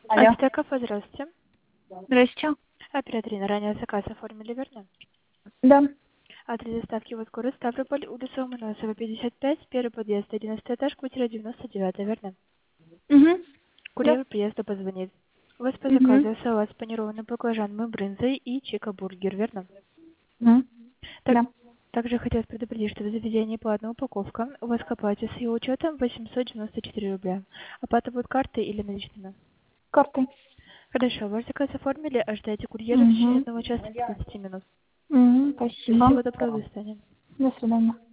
Алло. Аптека, здравствуйте. Здрасте. Оператор, ранее заказ оформили, верно? Да. Адрес доставки вот город Ставрополь, улица Ломоносова, 55, первый подъезд, 11 этаж, квартира 99, верно? Угу. Да. Курьер приезда позвонит. У вас по Угу. заказу салат с панированным баклажаном и брынзой и чика-бургер, верно? Угу. Так, Да. также хотелось предупредить, что в заведении платная упаковка. У вас к оплате с ее учетом 894 рубля. Оплата будет картой или наличными? Картой. Хорошо, ваш заказ оформили, ожидайте курьера в течение Угу. 1 часа 15 минут. Угу. Спасибо. Спасибо, доброго, до свидания. До свидания.